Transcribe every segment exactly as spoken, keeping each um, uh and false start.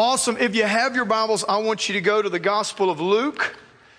Awesome. If you have your Bibles, I want you to go to the Gospel of Luke.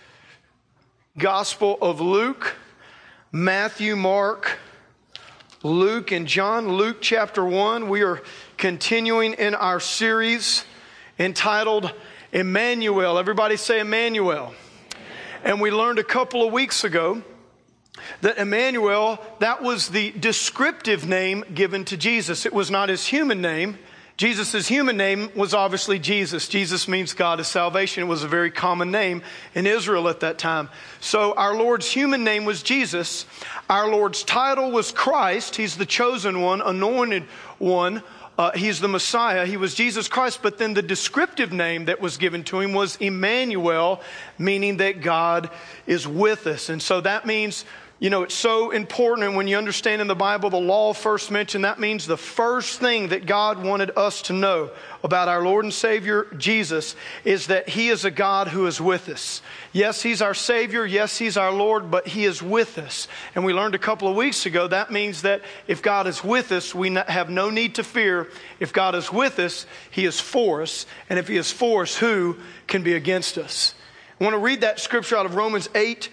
Gospel of Luke, Matthew, Mark, Luke, and John. Luke chapter one. We are continuing in our series entitled Emmanuel. Everybody say Emmanuel. And we learned a couple of weeks ago that Emmanuel, that was the descriptive name given to Jesus. It was not his human name. Jesus' human name was obviously Jesus. Jesus means God is salvation. It was a very common name in Israel at that time. So our Lord's human name was Jesus. Our Lord's title was Christ. He's the chosen one, anointed one. Uh, he's the Messiah. He was Jesus Christ. But then the descriptive name that was given to him was Emmanuel, meaning that God is with us. And so that means, you know, it's so important. And when you understand in the Bible, the law first mentioned, that means the first thing that God wanted us to know about our Lord and Savior, Jesus, is that he is a God who is with us. Yes, he's our Savior. Yes, he's our Lord, but he is with us. And we learned a couple of weeks ago, that means that if God is with us, we have no need to fear. If God is with us, he is for us. And if he is for us, who can be against us? I want to read that scripture out of Romans eight,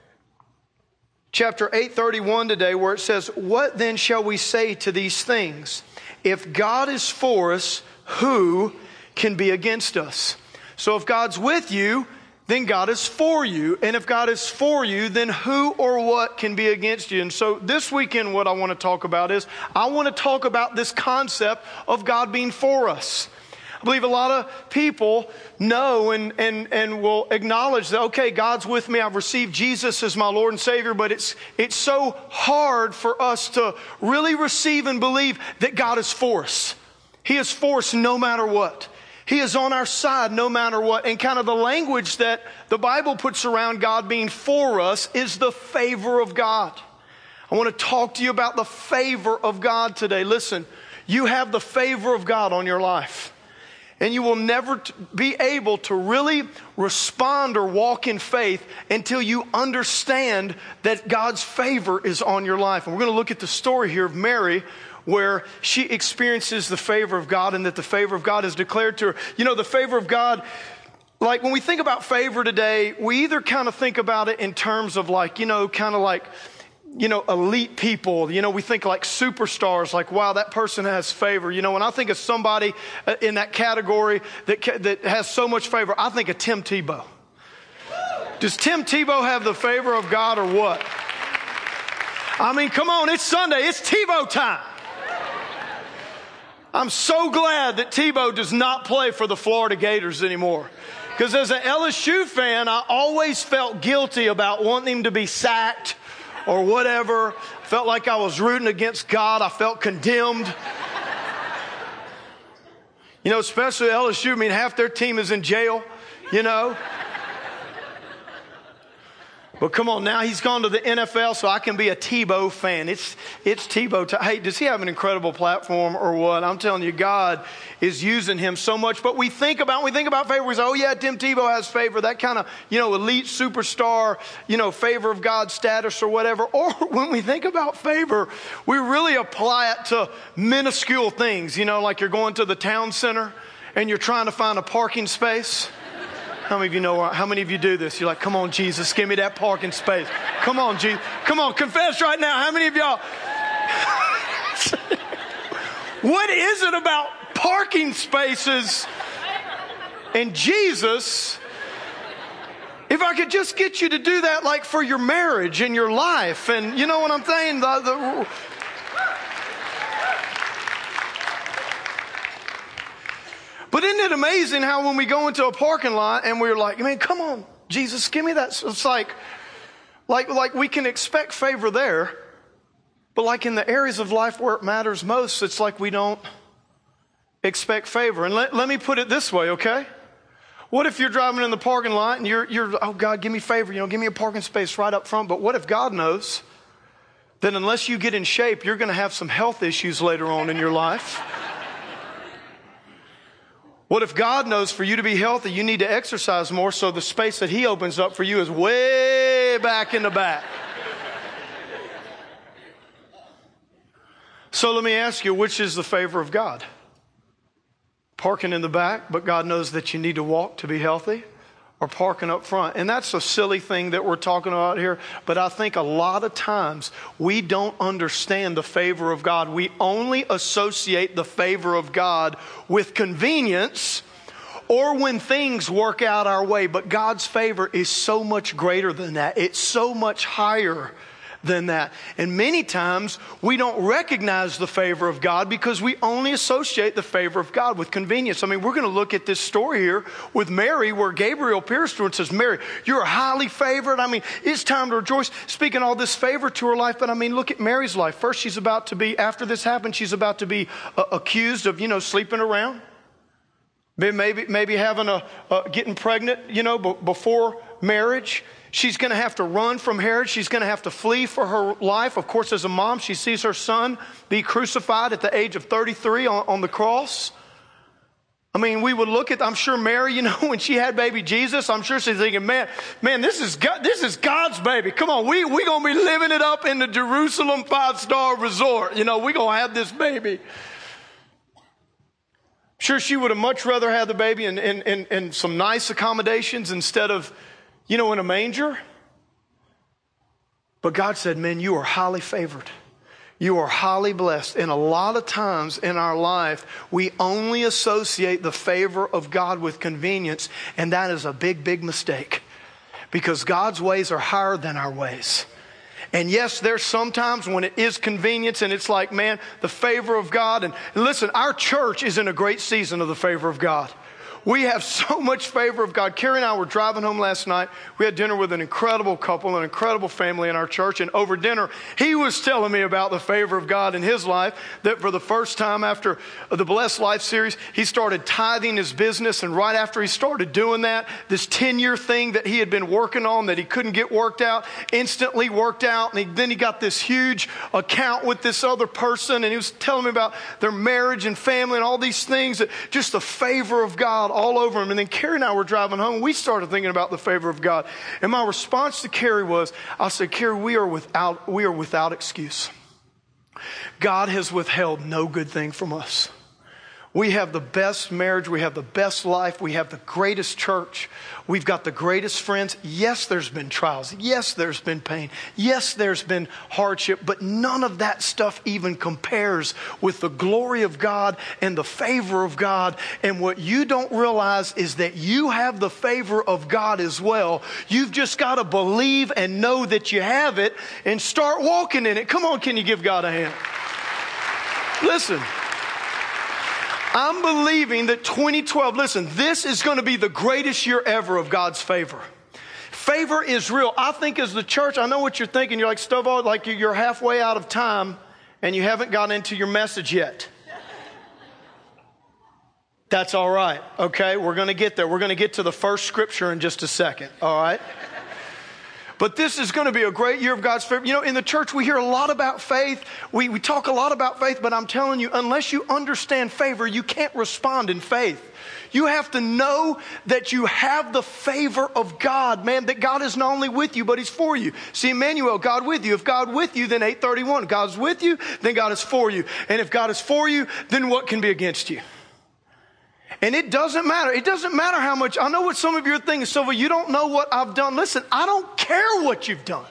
Chapter eight thirty-one today, where it says, "What then shall we say to these things? If God is for us, who can be against us?" So if God's with you, then God is for you. And if God is for you, then who or what can be against you? And so this weekend, what I want to talk about is, I want to talk about this concept of God being for us. I believe a lot of people know and, and, and will acknowledge that, okay, God's with me. I've received Jesus as my Lord and Savior, but it's, it's so hard for us to really receive and believe that God is for us. He is for us no matter what. He is on our side no matter what. And kind of the language that the Bible puts around God being for us is the favor of God. I want to talk to you about the favor of God today. Listen, you have the favor of God on your life. And you will never t- be able to really respond or walk in faith until you understand that God's favor is on your life. And we're going to look at the story here of Mary, where she experiences the favor of God and that the favor of God is declared to her. You know, the favor of God, like when we think about favor today, we either kind of think about it in terms of like, you know, kind of like, you know, elite people. You know, we think like superstars, like, wow, that person has favor. You know, when I think of somebody in that category that that has so much favor, I think of Tim Tebow. Does Tim Tebow have the favor of God or what? I mean, come on, it's Sunday. It's Tebow time. I'm so glad that Tebow does not play for the Florida Gators anymore. Because as an L S U fan, I always felt guilty about wanting him to be sacked or whatever. Felt like I was rooting against God. I felt condemned. You know, especially L S U, I mean, half their team is in jail, you know. But come on, now he's gone to the N F L, so I can be a Tebow fan. It's it's Tebow. T- hey, does he have an incredible platform or what? I'm telling you, God is using him so much. But we think about we think about favor. We say, oh yeah, Tim Tebow has favor. That kind of, you know, elite superstar, you know, favor of God status or whatever. Or when we think about favor, we really apply it to minuscule things. You know, like you're going to the town center and you're trying to find a parking space. How many of you know, how many of you do this? You're like, come on, Jesus, give me that parking space. Come on, Jesus. Come on, confess right now. How many of y'all? What is it about parking spaces and Jesus? If I could just get you to do that, like for your marriage and your life. And you know what I'm saying? The, the, But isn't it amazing how when we go into a parking lot and we're like, man, come on, Jesus, give me that. It's like, like, like we can expect favor there, but like in the areas of life where it matters most, it's like we don't expect favor. And let, let me put it this way, okay? What if you're driving in the parking lot and you're, you're, oh God, give me favor, you know, give me a parking space right up front. But what if God knows that unless you get in shape, you're going to have some health issues later on in your life? What if God knows for you to be healthy, you need to exercise more, so the space that he opens up for you is way back in the back? So let me ask you, which is the favor of God? parking in the back, but God knows that you need to walk to be healthy, or parking up front. And that's a silly thing that we're talking about here, but I think a lot of times we don't understand the favor of God. We only associate the favor of God with convenience or when things work out our way, but God's favor is so much greater than that. It's so much higher than that. And many times we don't recognize the favor of God because we only associate the favor of God with convenience. I mean, we're going to look at this story here with Mary where Gabriel appears to her and says, Mary, you're highly favored. I mean, it's time to rejoice. Speaking all this favor to her life. But I mean, look at Mary's life. First, she's about to be, after this happened, she's about to be uh, accused of, you know, sleeping around. Maybe, maybe having a, uh, getting pregnant, you know, b- before marriage. She's going to have to run from Herod. She's going to have to flee for her life. Of course, as a mom, she sees her son be crucified at the age of thirty-three on, on the cross. I mean, we would look at, I'm sure Mary, you know, when she had baby Jesus, I'm sure she's thinking, man, man, this is God, this is God's baby. Come on, we we going to be living it up in the Jerusalem five-star resort. You know, we're going to have this baby. Sure, she would have much rather had the baby in, in, in, in some nice accommodations instead of, you know, in a manger. But God said, man, you are highly favored. You are highly blessed. And a lot of times in our life, we only associate the favor of God with convenience. And that is a big, big mistake. Because God's ways are higher than our ways. And yes, there's sometimes when it is convenience and it's like, man, the favor of God. And, and listen, our church is in a great season of the favor of God. We have so much favor of God. Carrie and I were driving home last night. We had dinner with an incredible couple, an incredible family in our church. And over dinner, he was telling me about the favor of God in his life, that for the first time after the Blessed Life series, he started tithing his business. And right after he started doing that, this ten-year thing that he had been working on that he couldn't get worked out, instantly worked out. And he, then he got this huge account with this other person. And he was telling me about their marriage and family and all these things, that just the favor of God all over him. And then Carrie and I were driving home. And we started thinking about the favor of God. And my response to Carrie was, I said, Carrie, we are without, we are without excuse. God has withheld no good thing from us. We have the best marriage. We have the best life. We have the greatest church. We've got the greatest friends. Yes, there's been trials. Yes, there's been pain. Yes, there's been hardship. But none of that stuff even compares with the glory of God and the favor of God. And what you don't realize is that you have the favor of God as well. You've just got to believe and know that you have it and start walking in it. Come on, can you give God a hand? Listen. I'm believing that twenty twelve, listen, this is going to be the greatest year ever of God's favor. Favor is real. I think as the church, I know what you're thinking. You're like, Stovall, like you're halfway out of time and you haven't gotten into your message yet. That's all right. Okay, we're going to get there. We're going to get to the first scripture in just a second. All right. But this is going to be a great year of God's favor. You know, in the church, we hear a lot about faith. We, we talk a lot about faith, but I'm telling you, unless you understand favor, you can't respond in faith. You have to know that you have the favor of God, man, that God is not only with you, but He's for you. See, Emmanuel, God with you. If God with you, then eight thirty-one. God's with you, then God is for you. And if God is for you, then what can be against you? And it doesn't matter. It doesn't matter how much. I know what some of you are thinking, Silva, you don't know what I've done. Listen, I don't care what you've done.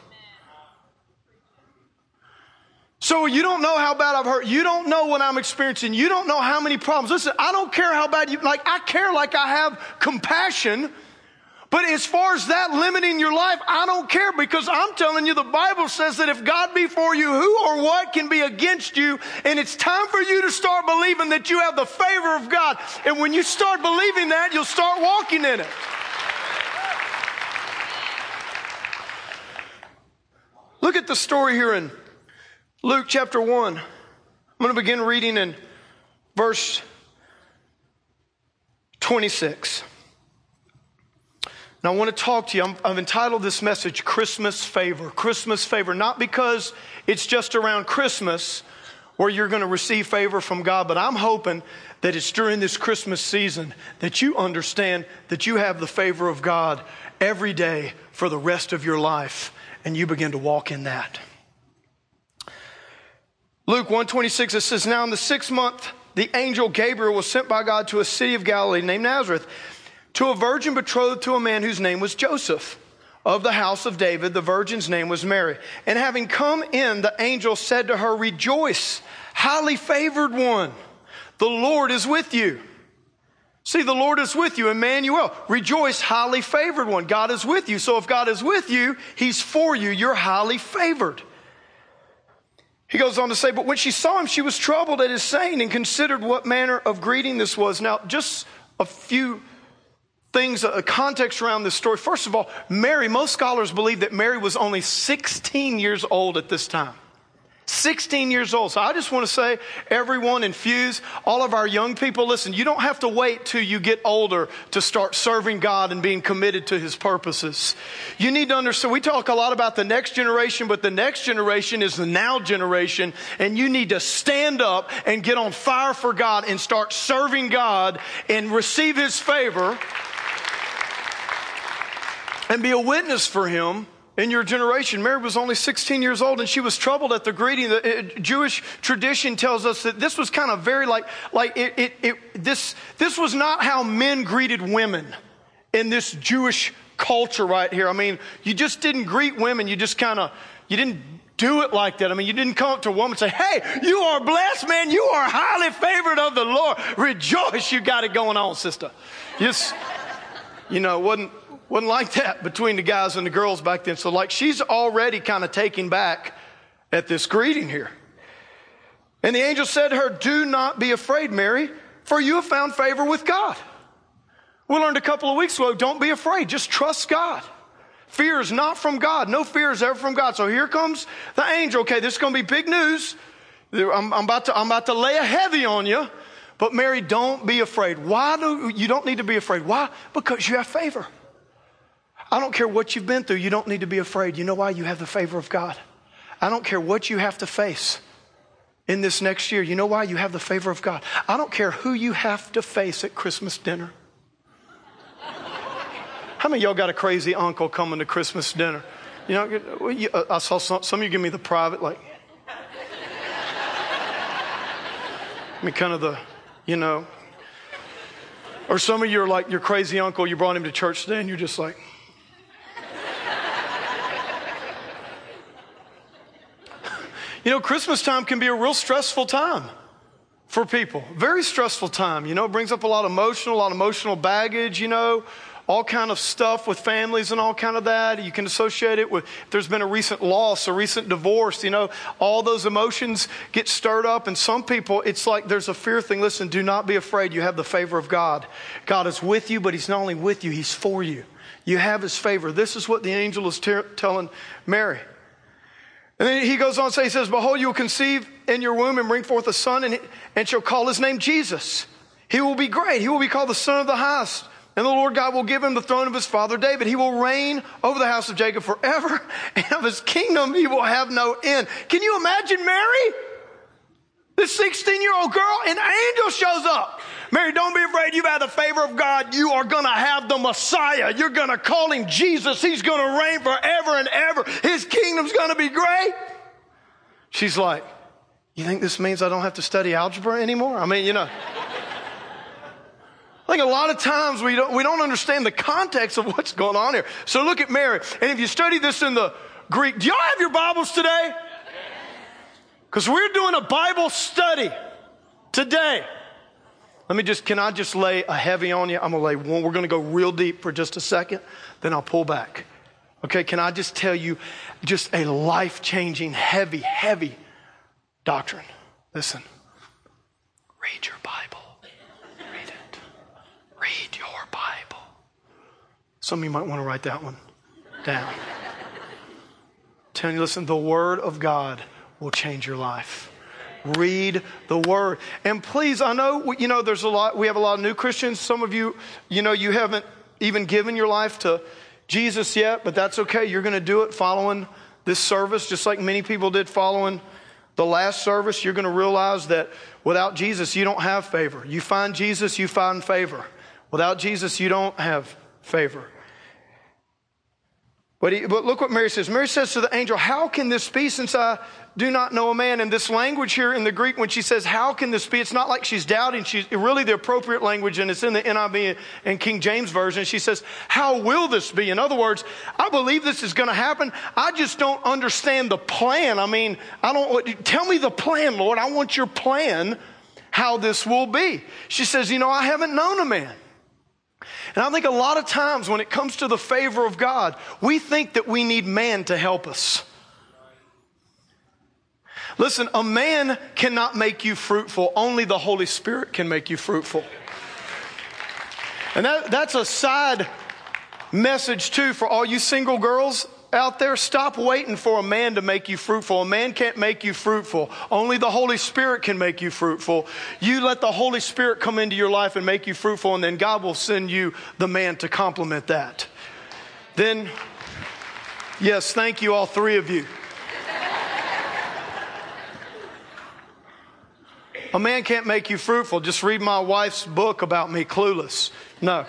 So you don't know how bad I've hurt. You don't know what I'm experiencing. You don't know how many problems. Listen, I don't care how bad you, like I care like I have compassion. But as far as that limiting your life, I don't care, because I'm telling you, the Bible says that if God be for you, who or what can be against you? And it's time for you to start believing that you have the favor of God. And when you start believing that, you'll start walking in it. Look at the story here in Luke chapter one. I'm going to begin reading in verse twenty-six. Now I want to talk to you. I'm, I've entitled this message, Christmas Favor. Christmas Favor. Not because it's just around Christmas where you're going to receive favor from God, but I'm hoping that it's during this Christmas season that you understand that you have the favor of God every day for the rest of your life, and you begin to walk in that. Luke one twenty-six, it says, now in the sixth month the angel Gabriel was sent by God to a city of Galilee named Nazareth, to a virgin betrothed to a man whose name was Joseph, of the house of David. The virgin's name was Mary. And having come in, the angel said to her, "Rejoice, highly favored one. The Lord is with you." See, the Lord is with you, Emmanuel. Rejoice, highly favored one. God is with you. So if God is with you, he's for you. You're highly favored. He goes on to say, but when she saw him, she was troubled at his saying and considered what manner of greeting this was. Now, just a few things, a context around this story. First of all, Mary, most scholars believe that Mary was only sixteen years old at this time. sixteen years old. So I just want to say, everyone infuse, all of our young people, listen, you don't have to wait till you get older to start serving God and being committed to his purposes. You need to understand, we talk a lot about the next generation, but the next generation is the now generation, and you need to stand up and get on fire for God and start serving God and receive his favor and be a witness for him in your generation. Mary was only sixteen years old, and she was troubled at the greeting. The Jewish tradition tells us that this was kind of very like, like it, it, it, this, this was not how men greeted women in this Jewish culture right here. I mean, you just didn't greet women. You just kind of, you didn't do it like that. I mean, you didn't come up to a woman and say, "Hey, you are blessed, man. You are highly favored of the Lord. Rejoice, you got it going on, sister." Just, you know, it wasn't, Wasn't like that between the guys and the girls back then. So like she's already kind of taken back at this greeting here. And the angel said to her, "Do not be afraid, Mary, for you have found favor with God." We learned a couple of weeks ago, don't be afraid. Just trust God. Fear is not from God. No fear is ever from God. So here comes the angel. Okay, this is going to be big news. I'm, I'm, about to, I'm about to lay a heavy on you. But Mary, don't be afraid. Why do you don't need to be afraid? Why? Because you have favor. I don't care what you've been through. You don't need to be afraid. You know why? You have the favor of God. I don't care what you have to face in this next year. You know why? You have the favor of God. I don't care who you have to face at Christmas dinner. How many of y'all got a crazy uncle coming to Christmas dinner? You know, I saw some, some of you give me the private, like, I mean, kind of the, you know, or some of you are like your crazy uncle, you brought him to church today and you're just like, you know, Christmas time can be a real stressful time for people. Very stressful time. You know, it brings up a lot of emotional, a lot of emotional baggage, you know, all kind of stuff with families and all kind of that. You can associate it with, if there's been a recent loss, a recent divorce, you know, all those emotions get stirred up. And some people, it's like there's a fear thing. Listen, do not be afraid. You have the favor of God. God is with you, but he's not only with you, he's for you. You have his favor. This is what the angel is ter- telling Mary. And then he goes on to say, he says, "Behold, you will conceive in your womb and bring forth a son, and, and shall call his name Jesus. He will be great. He will be called the Son of the Highest. And the Lord God will give him the throne of his father David. He will reign over the house of Jacob forever, and of his kingdom he will have no end." Can you imagine Mary? This sixteen-year-old girl, and an angel shows up. "Mary, don't be afraid. You've had the favor of God. You are going to have the Messiah. You're going to call him Jesus. He's going to reign forever and ever. His kingdom's going to be great." She's like, "You think this means I don't have to study algebra anymore?" I mean, you know. I think a lot of times we don't, we don't understand the context of what's going on here. So look at Mary. And if you study this in the Greek, do y'all have your Bibles today? Because we're doing a Bible study today. Let me just, can I just lay a heavy on you? I'm going to lay one. We're going to go real deep for just a second. Then I'll pull back. Okay, can I just tell you just a life-changing, heavy, heavy doctrine? Listen, read your Bible. Read it. Read your Bible. Some of you might want to write that one down. Tell you, listen, the Word of God will change your life. Read the Word. And please, I know, you know, there's a lot, we have a lot of new Christians. Some of you, you know, you haven't even given your life to Jesus yet, but that's okay. You're going to do it following this service, just like many people did following the last service. You're going to realize that without Jesus, you don't have favor. You find Jesus, you find favor. Without Jesus, you don't have favor. But, he, but look what Mary says. Mary says to the angel, how can this be since I do not know a man? And this language here in the Greek, when she says, how can this be? It's not like she's doubting. She's really the appropriate language, and it's in the N I V and King James Version. She says, how will this be? In other words, I believe this is going to happen. I just don't understand the plan. I mean, I don't, tell me the plan, Lord. I want your plan, how this will be. She says, you know, I haven't known a man. And I think a lot of times when it comes to the favor of God, we think that we need man to help us. Listen, a man cannot make you fruitful. Only the Holy Spirit can make you fruitful. And that, that's a side message too for all you single girls out there. Stop waiting for a man to make you fruitful. A man can't make you fruitful. Only the Holy Spirit can make you fruitful. You let the Holy Spirit come into your life and make you fruitful, and then God will send you the man to complement that. Then, yes, thank you, all three of you. A man can't make you fruitful. Just read my wife's book about me, Clueless. No.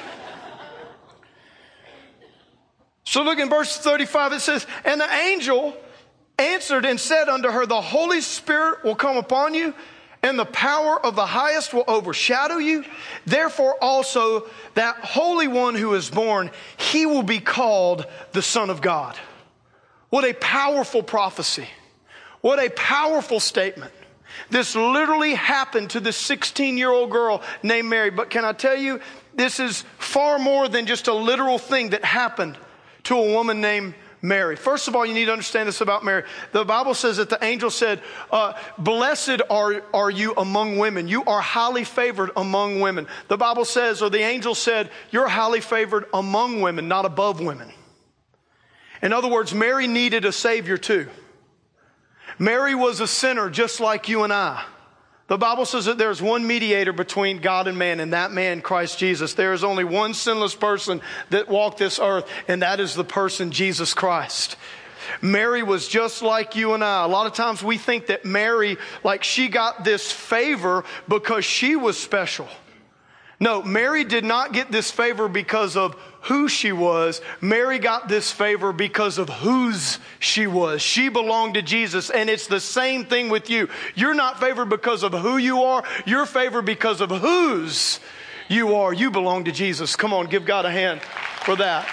So look in verse thirty-five, it says, and the angel answered and said unto her, the Holy Spirit will come upon you, and the power of the highest will overshadow you. Therefore also that Holy One who is born, he will be called the Son of God. What a powerful prophecy. What a powerful statement. This literally happened to this sixteen-year-old girl named Mary. But can I tell you, this is far more than just a literal thing that happened to a woman named Mary. First of all, you need to understand this about Mary. The Bible says that the angel said, uh, blessed are, are you among women. You are highly favored among women. The Bible says, or the angel said, you're highly favored among women, not above women. In other words, Mary needed a Savior too. Mary was a sinner just like you and I. The Bible says that there's one mediator between God and man, and that man, Christ Jesus. There is only one sinless person that walked this earth, and that is the person, Jesus Christ. Mary was just like you and I. A lot of times we think that Mary, like she got this favor because she was special. No, Mary did not get this favor because of who she was. Mary got this favor because of whose she was. She belonged to Jesus, and it's the same thing with you. You're not favored because of who you are. You're favored because of whose you are. You belong to Jesus. Come on, give God a hand for that.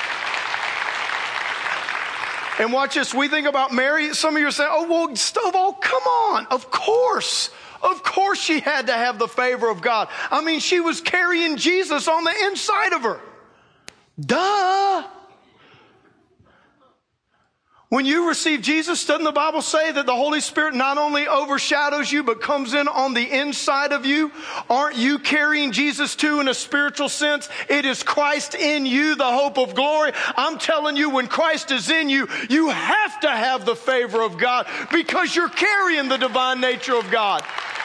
And watch this. We think about Mary. Some of you are saying, oh, well, Stovall, come on. Of course. Of course she had to have the favor of God. I mean, she was carrying Jesus on the inside of her. Duh. When you receive Jesus, doesn't the Bible say that the Holy Spirit not only overshadows you, but comes in on the inside of you? Aren't you carrying Jesus too in a spiritual sense? It is Christ in you, the hope of glory. I'm telling you, when Christ is in you, you have to have the favor of God because you're carrying the divine nature of God.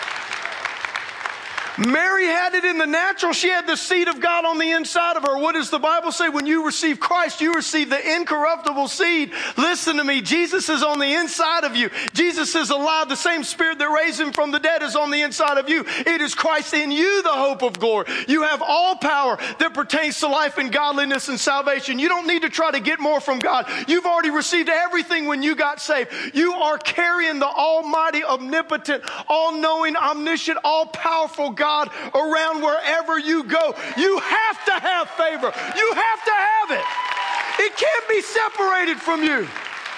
Mary had it in the natural. She had the seed of God on the inside of her. What does the Bible say? When you receive Christ, you receive the incorruptible seed. Listen to me. Jesus is on the inside of you. Jesus is alive. The same Spirit that raised him from the dead is on the inside of you. It is Christ in you, the hope of glory. You have all power that pertains to life and godliness and salvation. You don't need to try to get more from God. You've already received everything when you got saved. You are carrying the almighty, omnipotent, all-knowing, omniscient, all-powerful God God around wherever you go. You have to have favor. You have to have it. It can't be separated from you.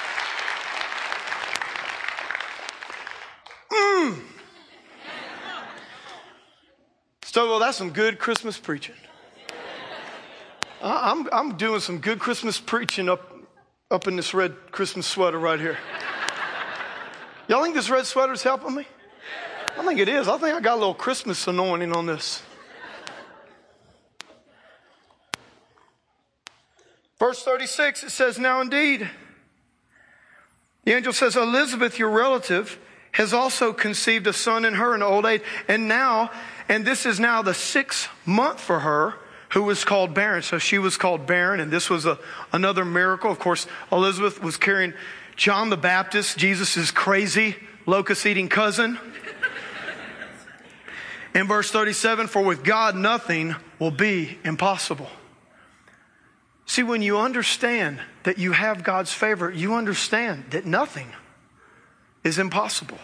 Mm. So, well, that's some good Christmas preaching. I'm, I'm doing some good Christmas preaching up, up in this red Christmas sweater right here. Y'all think this red sweater is helping me? I think it is. I think I got a little Christmas anointing on this. Verse thirty-six, it says, now indeed, the angel says, Elizabeth, your relative, has also conceived a son in her in old age. And now, and this is now the sixth month for her, who was called barren. So she was called barren, and this was a, another miracle. Of course, Elizabeth was carrying John the Baptist, Jesus' crazy locust-eating cousin. In verse thirty-seven, for with God nothing will be impossible. See, when you understand that you have God's favor, you understand that nothing is impossible.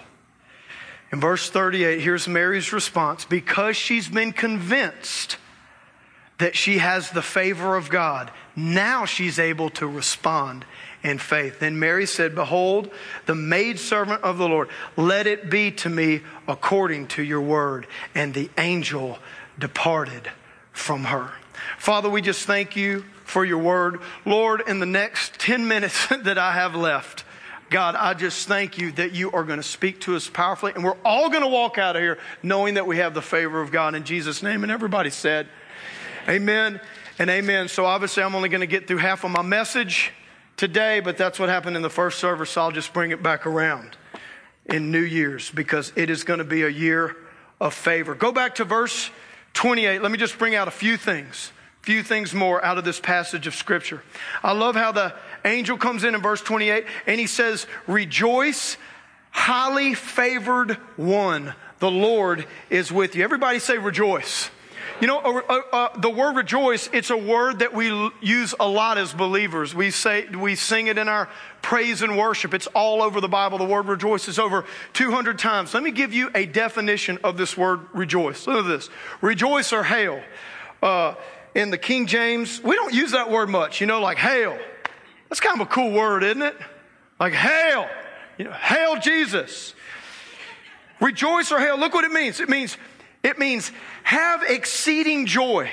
In verse thirty-eight, here's Mary's response. Because she's been convinced that she has the favor of God, now she's able to respond in faith. Then Mary said, behold, the maidservant of the Lord, let it be to me according to your word. And the angel departed from her. Father, we just thank you for your word. Lord, in the next ten minutes that I have left, God, I just thank you that you are going to speak to us powerfully. And we're all going to walk out of here knowing that we have the favor of God in Jesus' name. And everybody said, amen and amen. So obviously I'm only going to get through half of my message today, but that's what happened in the first service. So I'll just bring it back around in New Year's because it is going to be a year of favor. Go back to verse twenty-eight. Let me just bring out a few things. Few things more out of this passage of Scripture. I love how the angel comes in in verse twenty-eight and he says, rejoice, highly favored one. The Lord is with you. Everybody say rejoice. You know, uh, uh, uh, the word rejoice, it's a word that we l- use a lot as believers. We say, we sing it in our praise and worship. It's all over the Bible. The word rejoice is over two hundred times. Let me give you a definition of this word rejoice. Look at this. Rejoice or hail. Uh, in the King James, we don't use that word much, you know, like hail. That's kind of a cool word, isn't it? Like hail. You know, hail Jesus. Rejoice or hail. Look what it means. It means It means have exceeding joy.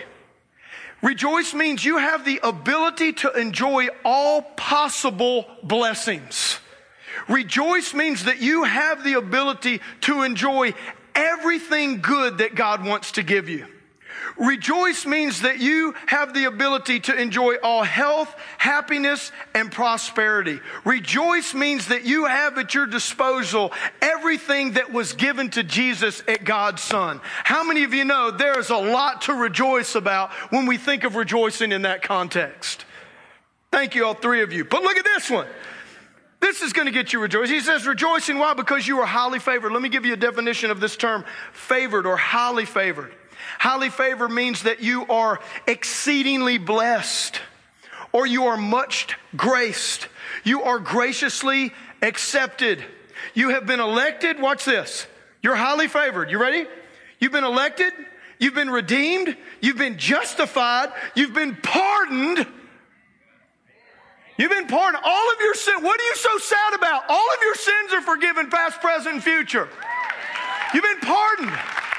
Rejoice means you have the ability to enjoy all possible blessings. Rejoice means that you have the ability to enjoy everything good that God wants to give you. Rejoice means that you have the ability to enjoy all health, happiness, and prosperity. Rejoice means that you have at your disposal everything that was given to Jesus at God's Son. How many of you know there's a lot to rejoice about when we think of rejoicing in that context? Thank you, all three of you. But look at this one. This is going to get you rejoicing. He says rejoicing. Why? Because you are highly favored. Let me give you a definition of this term, favored or highly favored. Highly favored means that you are exceedingly blessed or you are much graced. You are graciously accepted. You have been elected. Watch this. You're highly favored. You ready? You've been elected. You've been redeemed. You've been justified. You've been pardoned. You've been pardoned. All of your sins. What are you so sad about? All of your sins are forgiven, past, present, and future. You've been pardoned.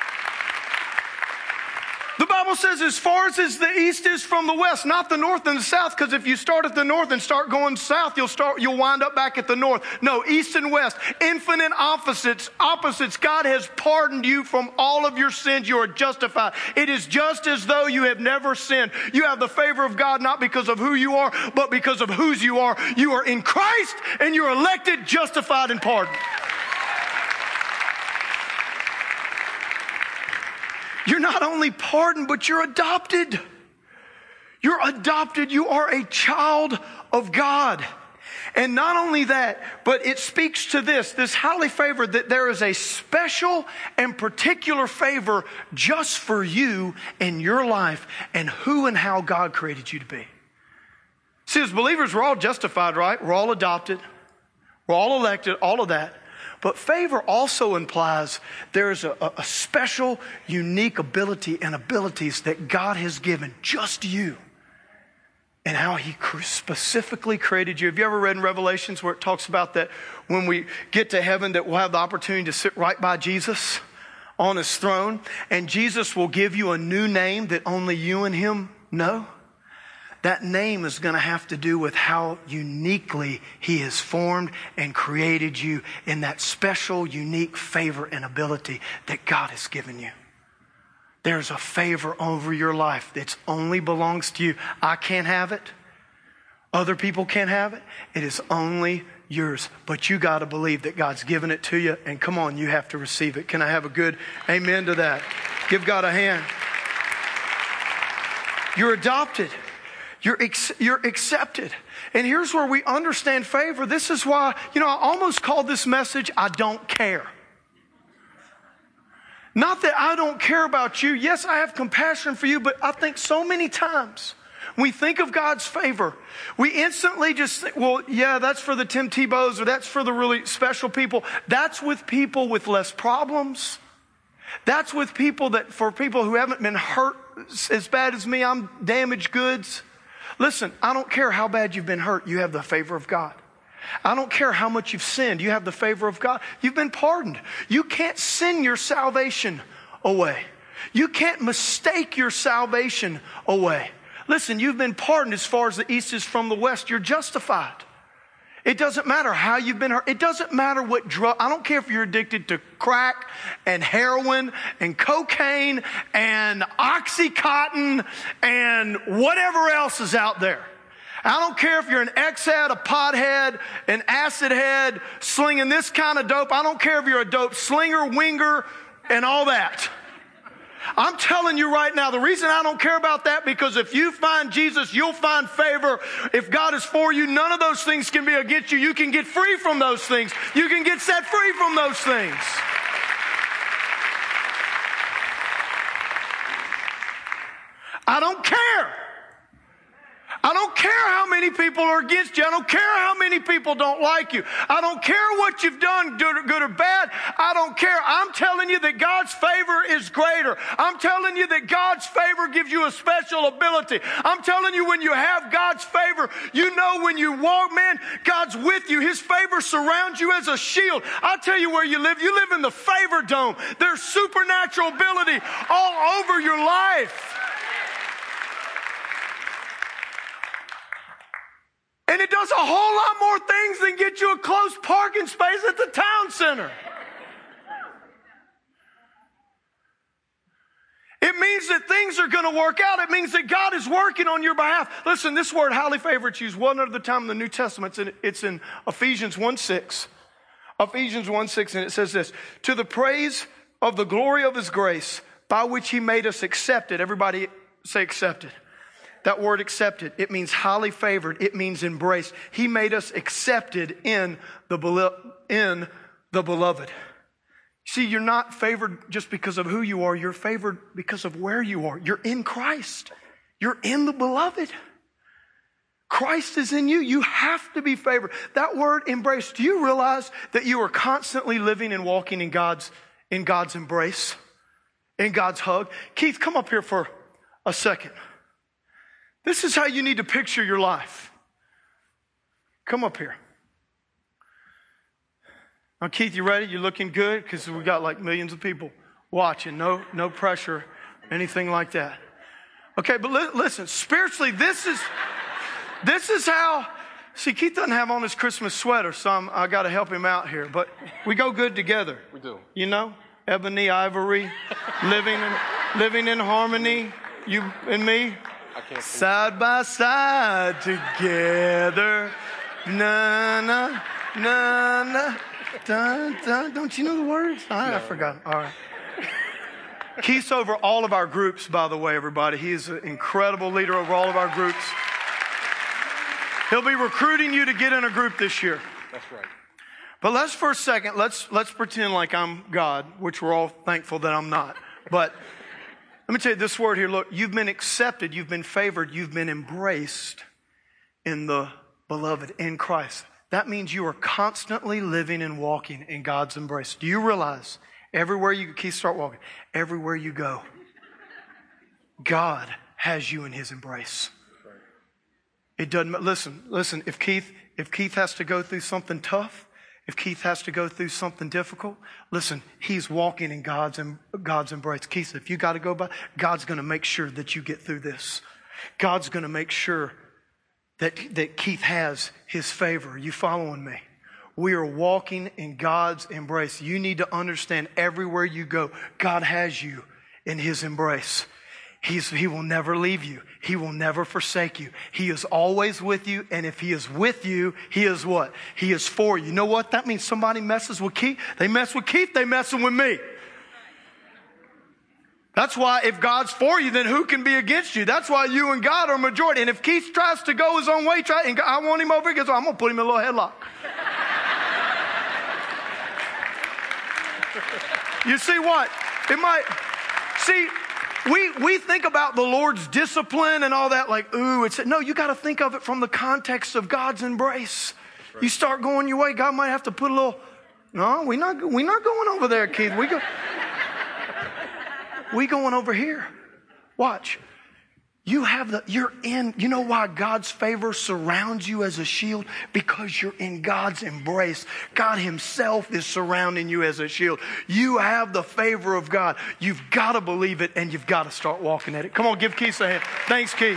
The Bible says as far as the east is from the west, not the north and the south, because if you start at the north and start going south, you'll start, you'll wind up back at the north. No, east and west, infinite opposites, opposites. God has pardoned you from all of your sins. You are justified. It is just as though you have never sinned. You have the favor of God, not because of who you are, but because of whose you are. You are in Christ and you're elected, justified, and pardoned. You're not only pardoned, but you're adopted. You're adopted. You are a child of God. And not only that, but it speaks to this, this highly favored, that there is a special and particular favor just for you in your life and who and how God created you to be. See, as believers, we're all justified, right? We're all adopted. We're all elected, all of that. But favor also implies there's a, a special, unique ability and abilities that God has given just you and how he specifically created you. Have you ever read in Revelations where it talks about that when we get to heaven that we'll have the opportunity to sit right by Jesus on his throne and Jesus will give you a new name that only you and him know? That name is going to have to do with how uniquely he has formed and created you in that special, unique favor and ability that God has given you. There's a favor over your life that only belongs to you. I can't have it. Other people can't have it. It is only yours. But you got to believe that God's given it to you. And come on, you have to receive it. Can I have a good amen to that? Give God a hand. You're adopted. You're, ex- you're accepted. And here's where we understand favor. This is why, you know, I almost called this message, I don't care. Not that I don't care about you. Yes, I have compassion for you, but I think so many times When we think of God's favor, we instantly just think, well, yeah, that's for the Tim Tebows or that's for the really special people. That's with people with less problems. That's with people that, for people who haven't been hurt as bad as me, I'm damaged goods. Listen, I don't care how bad you've been hurt, you have the favor of God. I don't care how much you've sinned, you have the favor of God. You've been pardoned. You can't sin your salvation away. You can't mistake your salvation away. Listen, you've been pardoned as far as the east is from the west. You're justified. It doesn't matter how you've been hurt. It doesn't matter what drug. I don't care if you're addicted to crack and heroin and cocaine and Oxycontin and whatever else is out there. I don't care if you're an ex-head, a pothead, an acid head, slinging this kind of dope. I don't care if you're a dope slinger, winger, and all that. I'm telling you right now, the reason I don't care about that, because if you find Jesus, you'll find favor. If God is for you, none of those things can be against you. You can get free from those things. You can get set free from those things. I don't care. I don't care how many people are against you. I don't care how many people don't like you. I don't care what you've done, good or bad. I don't care. I'm telling you that God's favor is greater. I'm telling you that God's favor gives you a special ability. I'm telling you, when you have God's favor, you know when you walk, man, God's with you. His favor surrounds you as a shield. I'll tell you where you live. You live in the favor dome. There's supernatural ability all over your life. And it does a whole lot more things than get you a close parking space at the town center. It means that things are going to work out. It means that God is working on your behalf. Listen, this word highly favored is used one other time in the New Testament. It's in, it's in Ephesians one six. Ephesians one six, and it says this: to the praise of the glory of his grace, by which he made us accepted. Everybody say accepted. That word accepted, it means highly favored. It means embraced. He made us accepted in the, belo- in the beloved. See, you're not favored just because of who you are. You're favored because of where you are. You're in Christ. You're in the beloved. Christ is in you. You have to be favored. That word embrace, do you realize that you are constantly living and walking in God's, in God's embrace, in God's hug? Keith, come up here for a second. This is how you need to picture your life. Come up here. Now, Keith, you ready? You're looking good? Because we got like millions of people watching. No, no pressure, anything like that. Okay, but li- listen, spiritually, this is this is how. See, Keith doesn't have on his Christmas sweater, so I'm, I got to help him out here. But we go good together. We do. You know, ebony, ivory, living in, living in harmony. You and me. Side by side together. Na, na, na, na. Dun, dun. Don't you know the words? All right, no, I forgot. All right. Keith's over all of our groups, by the way, everybody. He is an incredible leader over all of our groups. He'll be recruiting you to get in a group this year. That's right. But let's for a second, let's let's pretend like I'm God, which we're all thankful that I'm not. But let me tell you this word here. Look, you've been accepted, you've been favored, you've been embraced in the beloved, in Christ. That means you are constantly living and walking in God's embrace. Do you realize everywhere you Keith, start walking, everywhere you go, God has you in his embrace. It doesn't, listen, listen, if Keith, if Keith has to go through something tough, if Keith has to go through something difficult, listen, he's walking in God's, God's embrace. Keith, if you got to go by, God's going to make sure that you get through this. God's going to make sure that, that Keith has his favor. Are you following me? We are walking in God's embrace. You need to understand everywhere you go, God has you in his embrace. He's, he will never leave you. He will never forsake you. He is always with you. And if he is with you, he is what? He is for you. You know what? That means somebody messes with Keith. They mess with Keith, they messing with me. That's why if God's for you, then who can be against you? That's why you and God are majority. And if Keith tries to go his own way, try, and I want him over here, so I'm going to put him in a little headlock. You see what? It might, see, we, we think about the Lord's discipline and all that like, ooh, it's, no, you got to think of it from the context of God's embrace. Right. You start going your way, God might have to put a little, no, we're not, we're not going over there, Keith. We go, we going over here. Watch. You have the, you're in, you know why God's favor surrounds you as a shield? Because you're in God's embrace. God himself is surrounding you as a shield. You have the favor of God. You've got to believe it and you've got to start walking at it. Come on, give Keith a hand. Thanks, Keith.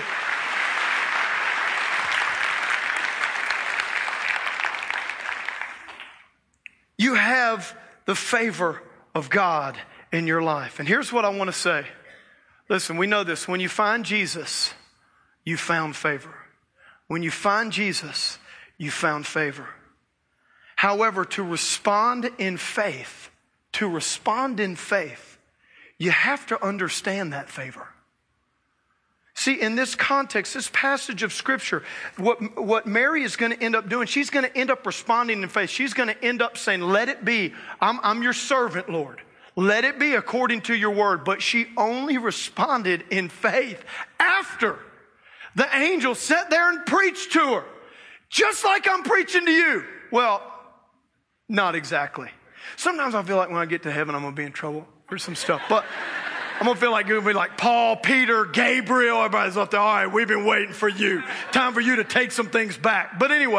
You have the favor of God in your life. And here's what I want to say. Listen, we know this. When you find Jesus, you found favor. When you find Jesus, you found favor. However, to respond in faith, to respond in faith, you have to understand that favor. See, in this context, this passage of Scripture, what, what Mary is going to end up doing, she's going to end up responding in faith. She's going to end up saying, let it be. I'm, I'm your servant, Lord. Let it be according to your word. But she only responded in faith after the angel sat there and preached to her. Just like I'm preaching to you. Well, not exactly. Sometimes I feel like when I get to heaven, I'm going to be in trouble for some stuff. But I'm going to feel like it's going to be like Paul, Peter, Gabriel. Everybody's up there. All right, we've been waiting for you. Time for you to take some things back. But anyway,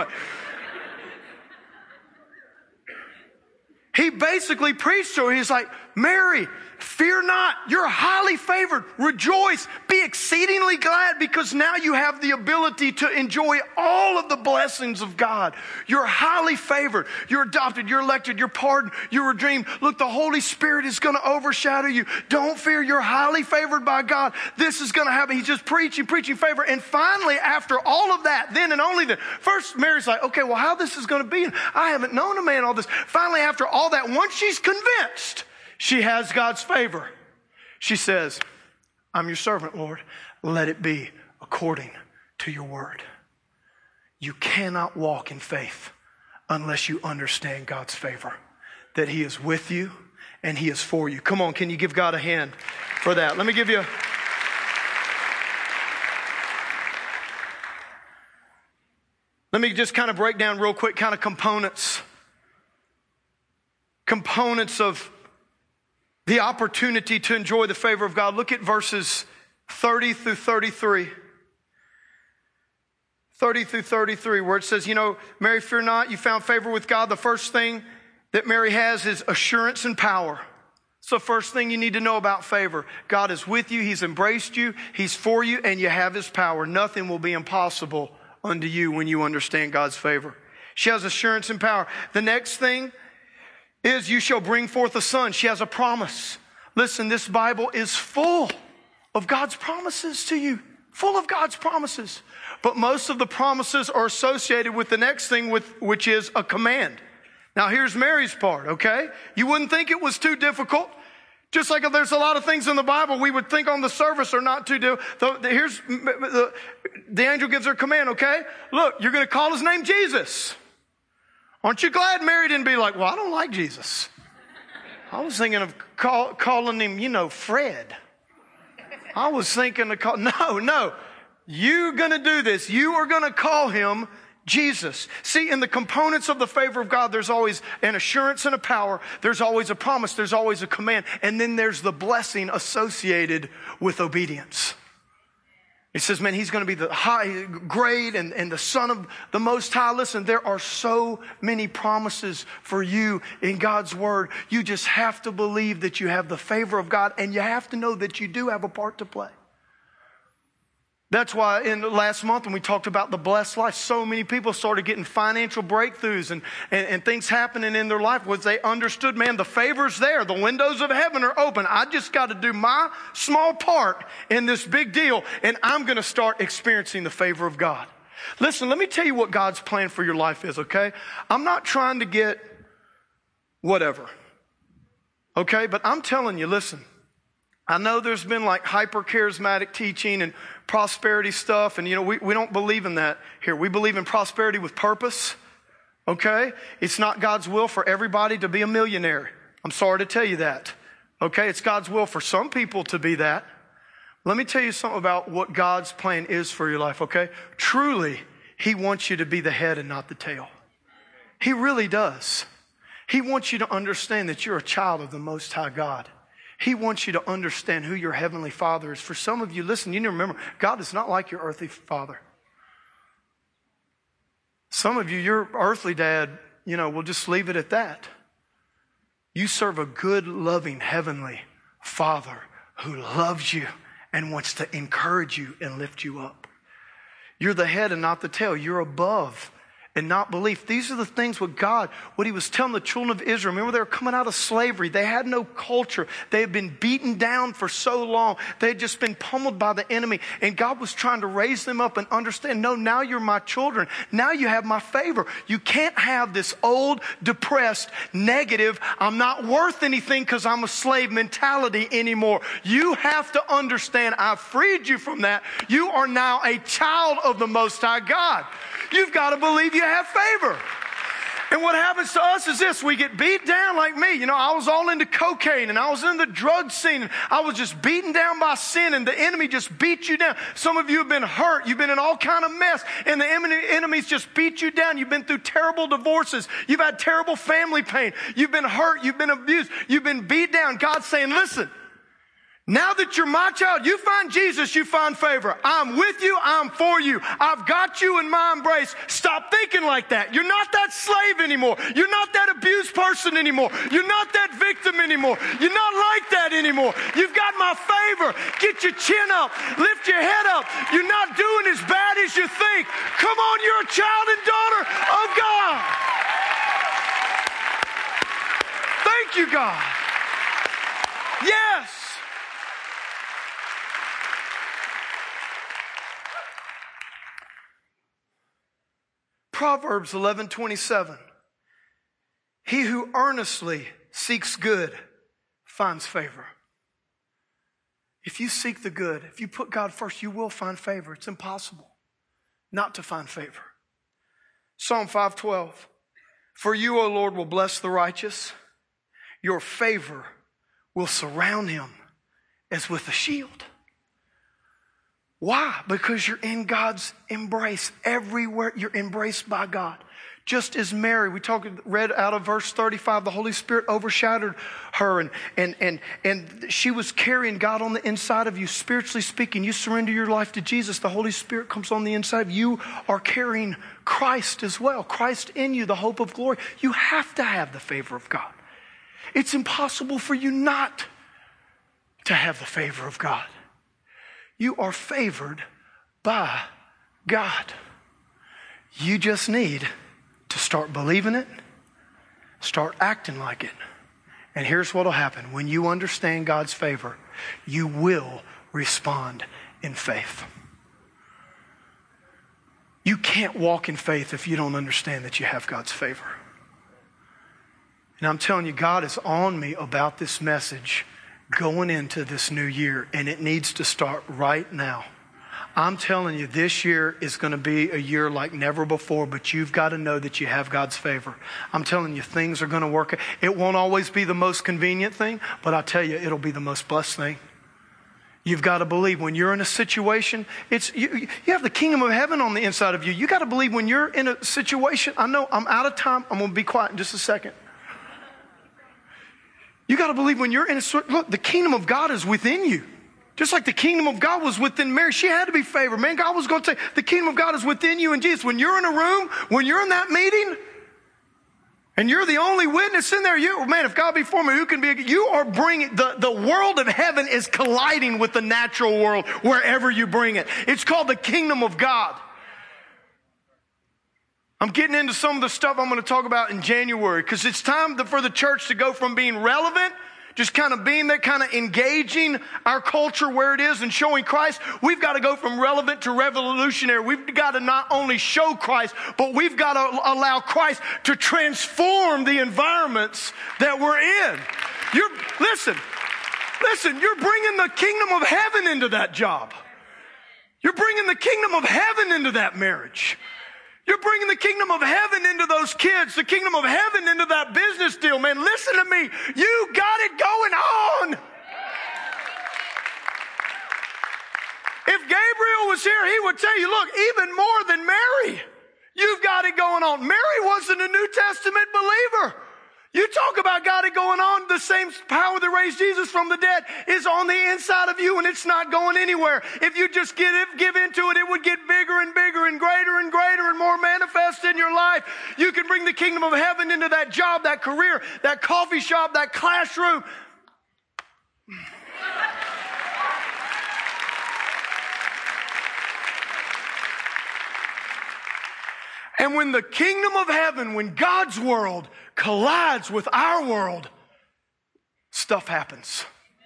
he basically preached to her. He's like, Mary, fear not. You're highly favored. Rejoice. Be exceedingly glad because now you have the ability to enjoy all of the blessings of God. You're highly favored. You're adopted. You're elected. You're pardoned. You're redeemed. Look, the Holy Spirit is going to overshadow you. Don't fear. You're highly favored by God. This is going to happen. He's just preaching, preaching favor. And finally, after all of that, then and only then, first Mary's like, okay, well, how this is going to be? I haven't known a man all this. Finally, after all that, once she's convinced she has God's favor, she says, I'm your servant, Lord. Let it be according to your word. You cannot walk in faith unless you understand God's favor, that he is with you and he is for you. Come on, can you give God a hand for that? Let me give you a... Let me just kind of break down real quick kind of components. Components of the opportunity to enjoy the favor of God. Look at verses thirty through thirty-three. thirty through thirty-three, where it says, you know, Mary, fear not, you found favor with God. The first thing that Mary has is assurance and power. It's the first thing you need to know about favor. God is with you. He's embraced you. He's for you, and you have his power. Nothing will be impossible unto you when you understand God's favor. She has assurance and power. The next thing is you shall bring forth a son. She has a promise. Listen, this Bible is full of God's promises to you. Full of God's promises. But most of the promises are associated with the next thing, with which is a command. Now here's Mary's part, okay? You wouldn't think it was too difficult. Just like if there's a lot of things in the Bible we would think on the surface are not too difficult. Here's the, the angel gives her a command, okay? Look, you're going to call his name Jesus. Aren't you glad Mary didn't be like, well, I don't like Jesus. I was thinking of call, calling him, you know, Fred. I was thinking to call, no, no. You're going to do this. You are going to call him Jesus. See, in the components of the favor of God, there's always an assurance and a power. There's always a promise. There's always a command. And then there's the blessing associated with obedience. He says, man, he's going to be the high, great, and, and the Son of the Most High. Listen, there are so many promises for you in God's Word. You just have to believe that you have the favor of God, and you have to know that you do have a part to play. That's why in the last month when we talked about the blessed life, so many people started getting financial breakthroughs and, and, and things happening in their life was they understood, man, the favor's there. The windows of heaven are open. I just got to do my small part in this big deal, and I'm going to start experiencing the favor of God. Listen, let me tell you what God's plan for your life is, okay? I'm not trying to get whatever, okay? But I'm telling you, listen, I know there's been like hyper-charismatic teaching and prosperity stuff, and you know, we, we don't believe in that here. We believe in prosperity with purpose, okay? It's not God's will for everybody to be a millionaire. I'm sorry to tell you that, okay? It's God's will for some people to be that, Let me tell you something about what God's plan is for your life, okay? Truly, He wants you to be the head and not the tail. He really does. He wants you to understand that you're a child of the Most High God. He wants you to understand who your Heavenly Father is. For some of you, listen, you need to remember, God is not like your earthly father. Some of you, your earthly dad, you know, we'll just leave it at that. You serve a good, loving, heavenly Father who loves you and wants to encourage you and lift you up. You're the head and not the tail. You're above and not beneath. These are the things with God, what He was telling the children of Israel. Remember, they were coming out of slavery. They had no culture. They had been beaten down for so long. They had just been pummeled by the enemy. And God was trying to raise them up and understand, no, now you're my children. Now you have my favor. You can't have this old, depressed, negative, I'm not worth anything because I'm a slave mentality anymore. You have to understand, I've freed you from that. You are now a child of the Most High God. You've got to believe you have favor. And what happens to us is this, we get beat down like me. You know, I was all into cocaine and I was in the drug scene and I was just beaten down by sin and the enemy just beat you down. Some of you have been hurt. You've been in all kind of mess and the enemies just beat you down. You've been through terrible divorces. You've had terrible family pain. You've been hurt. You've been abused. You've been beat down. God's saying, listen, now that you're my child, you find Jesus, you find favor. I'm with you, I'm for you. I've got you in my embrace. Stop thinking like that. You're not that slave anymore. You're not that abused person anymore. You're not that victim anymore. You're not like that anymore. You've got my favor. Get your chin up. Lift your head up. You're not doing as bad as you think. Come on, you're a child and daughter of God. Thank you, God. Yes. Proverbs eleven twenty-seven. He who earnestly seeks good finds favor. If you seek the good, if you put God first, you will find favor. It's impossible not to find favor. Psalm five twelve. For you, O Lord, will bless the righteous. Your favor will surround him as with a shield. Why? Because you're in God's embrace. Everywhere you're embraced by God. Just as Mary, we talked, read out of verse thirty-five, the Holy Spirit overshadowed her and, and, and, and she was carrying God on the inside of you. Spiritually speaking, you surrender your life to Jesus. The Holy Spirit comes on the inside of you. You are carrying Christ as well. Christ in you, the hope of glory. You have to have the favor of God. It's impossible for you not to have the favor of God. You are favored by God. You just need to start believing it, start acting like it. And here's what will happen. When you understand God's favor, you will respond in faith. You can't walk in faith if you don't understand that you have God's favor. And I'm telling you, God is on me about this message going into this new year, and it needs to start right now. I'm telling you, this year is going to be a year like never before, but you've got to know that you have God's favor. I'm telling you, things are going to work. It won't always be the most convenient thing, but I tell you, it'll be the most blessed thing. You've got to believe when you're in a situation, it's you, you have the kingdom of heaven on the inside of you. You got to believe when you're in a situation. I know I'm out of time. I'm going to be quiet in just a second. You got to believe when you're in a, look, the kingdom of God is within you. Just like the kingdom of God was within Mary. She had to be favored. Man, God was going to say, the kingdom of God is within you and Jesus. When you're in a room, when you're in that meeting, and you're the only witness in there, you, man, if God be for me, who can be against? You are bringing, the, the world of heaven is colliding with the natural world wherever you bring it. It's called the kingdom of God. I'm getting into some of the stuff I'm going to talk about in January because it's time for the church to go from being relevant, just kind of being there, kind of engaging our culture where it is and showing Christ. We've got to go from relevant to revolutionary. We've got to not only show Christ, but we've got to allow Christ to transform the environments that we're in. You're, listen, listen, you're bringing the kingdom of heaven into that job. You're bringing the kingdom of heaven into that marriage. You're bringing the kingdom of heaven into those kids, the kingdom of heaven into that business deal. Man, listen to me. You got it going on. was here, he would tell you, look, even more than Mary, you've got it going on. Mary wasn't a New Testament believer. You talk about got it going on, the same power that raised Jesus from the dead is on the inside of you, and it's not going anywhere. If you just give, it, give into it, it would get bigger and bigger and greater and greater and more manifest in your life. You can bring the kingdom of heaven into that job, that career, that coffee shop, that classroom. And when the kingdom of heaven, when God's world collides with our world, stuff happens.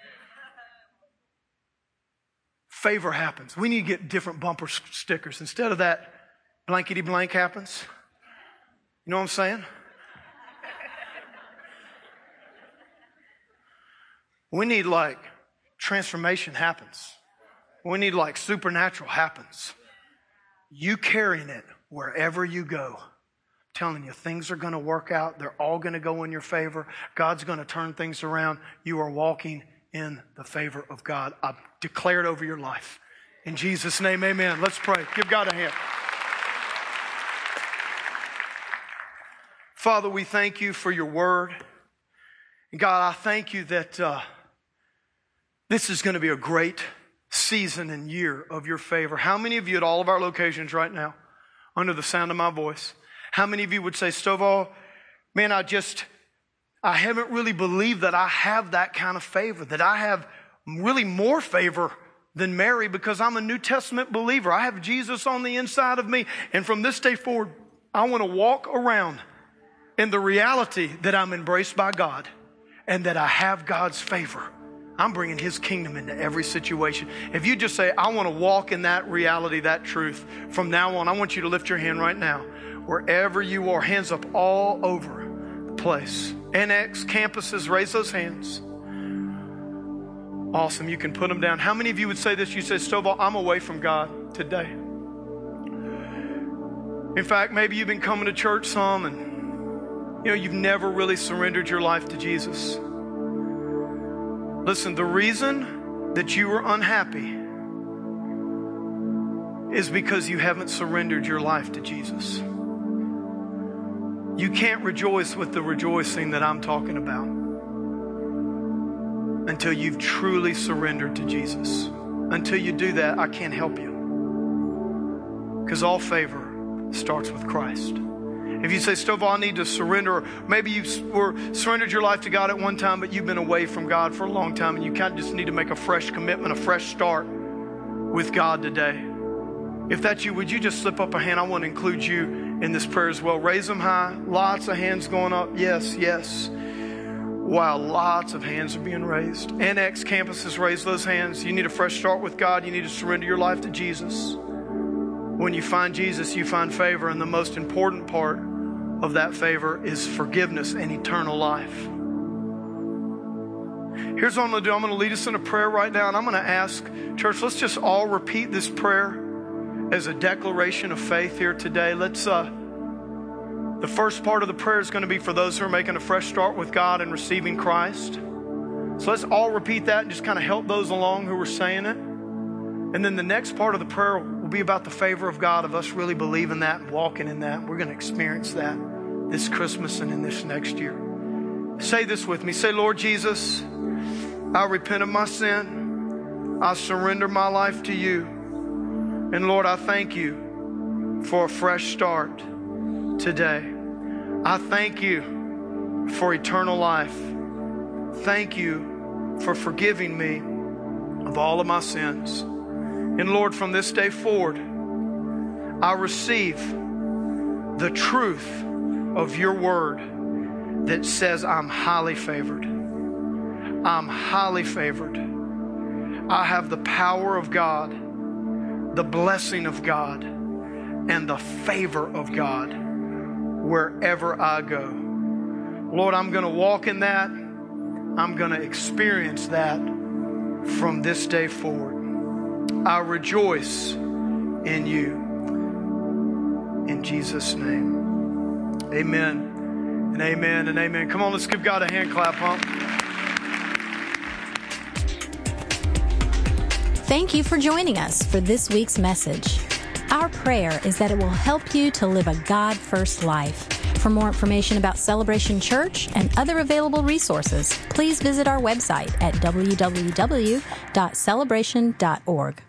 Favor happens. We need to get different bumper stickers. Instead of that, blankety blank happens. You know what I'm saying? We need like transformation happens. We need like supernatural happens. You carrying it wherever you go. I'm telling you, things are going to work out. They're all going to go in your favor. God's going to turn things around. You are walking in the favor of God. I declare it over your life. In Jesus' name, amen. Let's pray. Give God a hand. Father, we thank you for your word. And God, I thank you that uh, this is going to be a great season and year of your favor. How many of you at all of our locations right now, under the sound of my voice, how many of you would say, Stovall, man, I just, I haven't really believed that I have that kind of favor, that I have really more favor than Mary because I'm a New Testament believer. I have Jesus on the inside of me. And from this day forward, I want to walk around in the reality that I'm embraced by God and that I have God's favor. I'm bringing his kingdom into every situation. If you just say, I want to walk in that reality, that truth, from now on, I want you to lift your hand right now. Wherever you are, hands up all over the place. N X campuses, raise those hands. Awesome, you can put them down. How many of you would say this? You say, Stovall, I'm away from God today. In fact, maybe you've been coming to church some and you know, you've never really surrendered your life to Jesus. Listen, the reason that you are unhappy is because you haven't surrendered your life to Jesus. You can't rejoice with the rejoicing that I'm talking about until you've truly surrendered to Jesus. Until you do that, I can't help you. Because all favor starts with Christ. If you say, Stovall, I need to surrender, or maybe you were surrendered your life to God at one time, but you've been away from God for a long time, and you kind of just need to make a fresh commitment, a fresh start with God today. If that's you, would you just slip up a hand? I want to include you in this prayer as well. Raise them high. Lots of hands going up. Yes, yes. Wow, lots of hands are being raised. N X campuses, raise those hands. You need a fresh start with God. You need to surrender your life to Jesus. When you find Jesus, you find favor, and the most important part of that favor is forgiveness and eternal life. Here's what I'm going to do. I'm going to lead us in a prayer right now, and I'm going to ask, church, let's just all repeat this prayer as a declaration of faith here today. Let's, uh, the first part of the prayer is going to be for those who are making a fresh start with God and receiving Christ. So let's all repeat that and just kind of help those along who are saying it. And then the next part of the prayer will be about the favor of God, of us really believing that and walking in that. We're going to experience that this Christmas and in this next year. Say this with me. Say, Lord Jesus, I repent of my sin. I surrender my life to you. And Lord, I thank you for a fresh start today. I thank you for eternal life. Thank you for forgiving me of all of my sins. And Lord, from this day forward, I receive the truth of your word that says I'm highly favored. I'm highly favored. I have the power of God, the blessing of God, and the favor of God wherever I go. Lord, I'm going to walk in that. I'm going to experience that from this day forward. I rejoice in you. In Jesus' name. Amen and amen and amen. Come on, let's give God a hand clap, huh? Thank you for joining us for this week's message. Our prayer is that it will help you to live a God-first life. For more information about Celebration Church and other available resources, please visit our website at w w w dot celebration dot org.